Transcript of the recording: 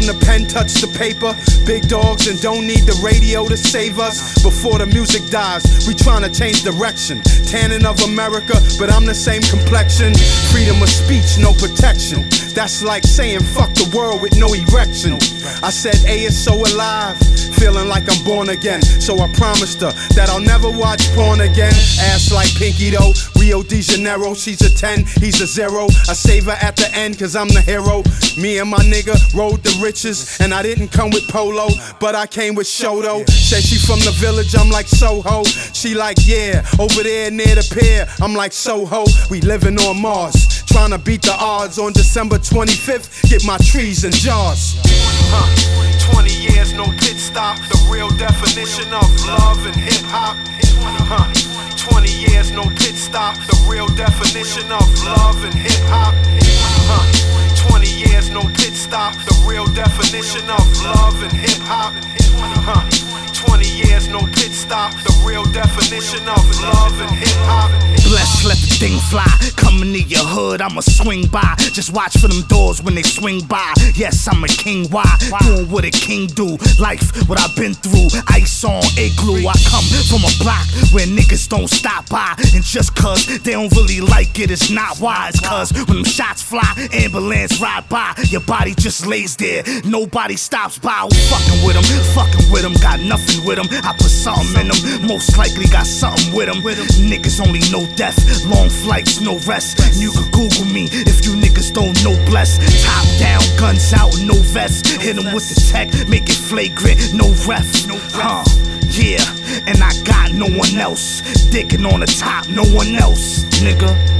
the pen touch the paper. Big dogs and don't need the radio to save us. Before the music dies, we tryna change direction. Tannin of America, but I'm the same complexion. Freedom of speech, no protection. That's like saying fuck the world with no erection. I said A is so alive, feeling like I'm born again. So I promised her that I'll never watch porn again. Ass like Pinky though, Rio de Janeiro. She's a 10, he's a 0. I save her at the end cause I'm the hero. Me and my nigga rode the riches, and I didn't come with polo, but I came with Shoto. Said she from the village, I'm like Soho. She like yeah, over there near the pier, I'm like Soho. We living on Mars, trying to beat the odds. On December 25th, get my trees in jars. 20 years, no pit stop. The real definition of love and hip hop. 20 years, no pit stop. The real definition of love and hip hop. 20 years, no pit stop. The real definition of love and hip hop. 20 years, no pit stop. The real definition of love and hip hop. Bless, let the thing fly. Coming to your hood, I'ma swing by. Just watch for them doors when they swing by. Yes, I'm a king. Why? Doing what a king do. Life, what I've been through. Ice on igloo. I come from a block where niggas don't stop by. And just cause they don't really like it, it's not wise. Cause when them shots fly, ambulance ride by. Your body just lays there. Nobody stops by. Who fucking with them? Fucking with them. Got nothing with them. I put something in them. Most likely got something with them. Niggas only know death, long flights, no rest. And you can Google me if you niggas don't know bless. Top down, guns out, no vest. Hit them with the tech, make it flagrant, no ref. Yeah, and I got no one else. Dicking on the top, no one else, nigga.